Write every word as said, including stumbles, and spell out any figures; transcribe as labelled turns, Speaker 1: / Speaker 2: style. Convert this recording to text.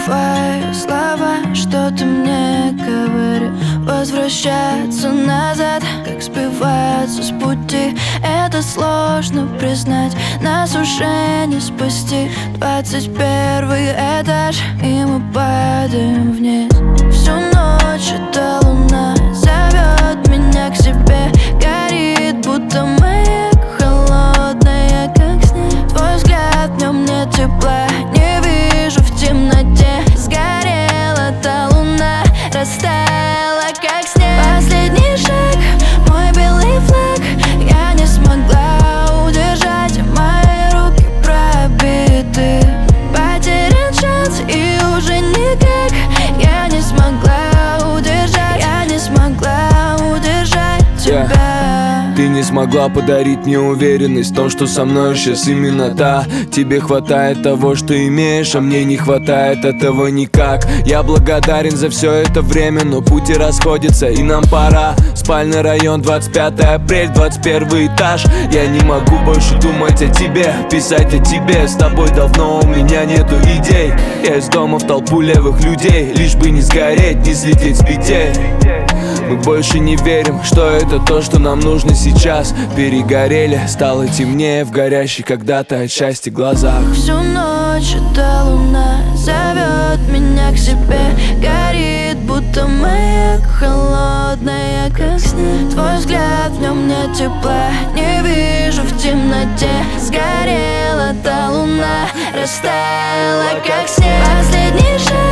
Speaker 1: твои слова, что ты мне говоришь. Возвращаться назад, как сбиваться с пути. Это сложно признать, нас уже не спасти. Двадцать первый этаж, и мы падаем вниз. Всю ночь эта луна зовет меня к себе. Горит, будто маяк, холодная, как снег. Твой взгляд, в нем нет тепла, не вижу в темноте. Сгорела та луна, растаяла, как снег. Последний шаг, мой белый флаг. Я не смогла удержать, мои руки пробиты. Потерян шанс, и уже никак. Я не смогла удержать, я не смогла удержать тебя.
Speaker 2: Ты не смогла подарить мне уверенность в том, что со мной сейчас именно та. Тебе хватает того, что имеешь, а мне не хватает этого никак. Я благодарен за все это время, но пути расходятся, и нам пора. Спальный район, двадцать пятое апреля, двадцать первый этаж. Я не могу больше думать о тебе, писать о тебе. С тобой давно у меня нету идей. Я из дома в толпу левых людей, лишь бы не сгореть, не слететь с петель. Мы больше не верим, что это то, что нам нужно сейчас. Перегорели, стало темнее в горящих когда-то от счастья глазах.
Speaker 1: Всю ночь эта луна зовет меня к себе. Горит, будто маяк, холодная, как снег. Твой взгляд, в нем нет тепла, не вижу в темноте. Сгорела та луна, растаяла, как снег. Последний шаг,